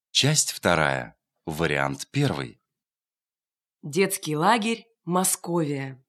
Часть вторая. Вариант первый. Детский лагерь «Московия».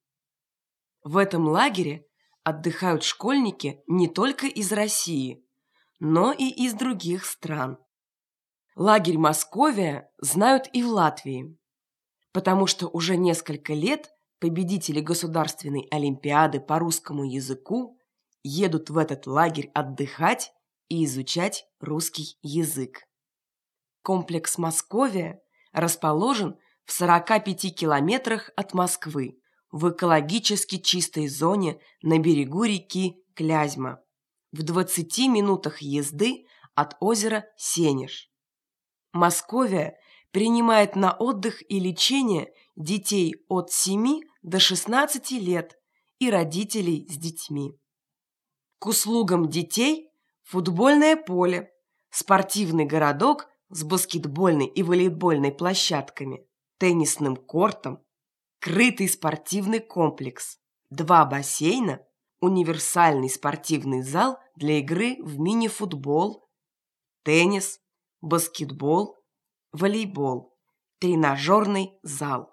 В этом лагере отдыхают школьники не только из России, но и из других стран. Лагерь «Московия» знают и в Латвии, потому что уже несколько лет победители Государственной олимпиады по русскому языку едут в этот лагерь отдыхать и изучать русский язык. Комплекс «Московия» расположен в 45 километрах от Москвы, в экологически чистой зоне на берегу реки Клязьма, в 20 минутах езды от озера Сенеж. Московия принимает на отдых и лечение детей от 7 до 16 лет и родителей с детьми. К услугам детей футбольное поле, спортивный городок с баскетбольной и волейбольной площадками, теннисным кортом, крытый спортивный комплекс, 2 бассейна, универсальный спортивный зал для игры в мини-футбол, теннис, баскетбол, волейбол, тренажерный зал.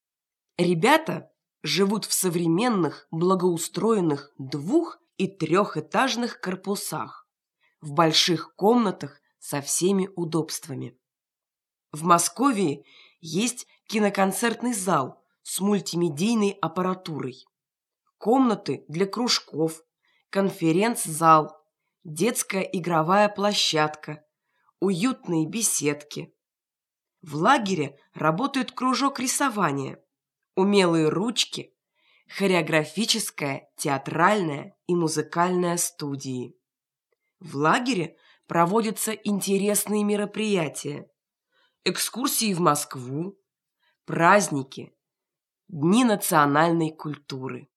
Ребята живут в современных, благоустроенных 2- и 3-этажных корпусах, в больших комнатах со всеми удобствами. В Москве есть киноконцертный зал с мультимедийной аппаратурой, комнаты для кружков, конференц-зал, детская игровая площадка, уютные беседки. В лагере работает кружок рисования, умелые ручки, хореографическая, театральная и музыкальная студии. В лагере проводятся интересные мероприятия, экскурсии в Москву, праздники, дни национальной культуры.